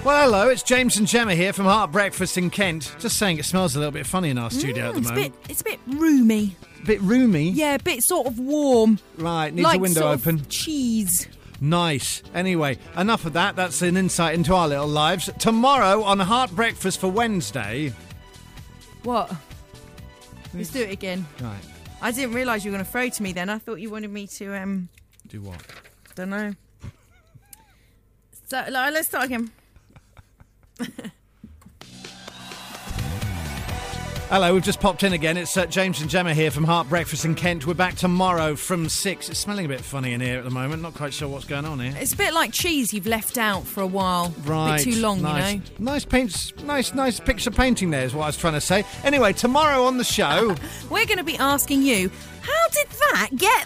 Well, hello, it's James and Gemma here from Heart Breakfast in Kent. Just saying it smells a little bit funny in our studio at the moment. It's a bit roomy. A bit roomy? Yeah, a bit sort of warm. Right, needs like a window sort open. Of cheese. Nice. Anyway, enough of that. That's an insight into our little lives. Tomorrow on Heart Breakfast for Wednesday... What? Let's do it again. Right. I didn't realise you were going to throw to me then. I thought you wanted me to, Do what? don't know. So, let's start again. Hello, we've just popped in again. It's James and Gemma here from Heart Breakfast in Kent. We're back tomorrow from 6. It's smelling a bit funny in here at the moment. Not quite sure what's going on here. It's a bit like cheese you've left out for a while. Right. A bit too long, nice. you know. Nice paints. Nice picture painting there is what I was trying to say. Anyway, tomorrow on the show... We're going to be asking you, how did that get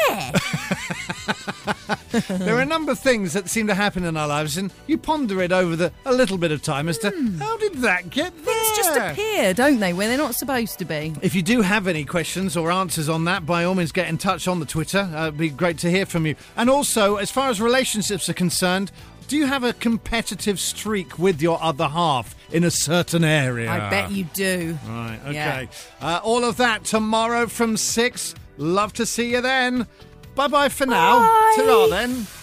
there? There are a number of things that seem to happen in our lives, and you ponder it over a little bit of time as to how did that get there? Things just appear, don't they, when they're not supposed to be. If you do have any questions or answers on that, by all means get in touch on the Twitter. It'd be great to hear from you. And also, as far as relationships are concerned, do you have a competitive streak with your other half in a certain area? I bet you do. Right, okay. Yeah. All of that tomorrow from 6. Love to see you then. Bye-bye for now. Bye. Ta-ra then.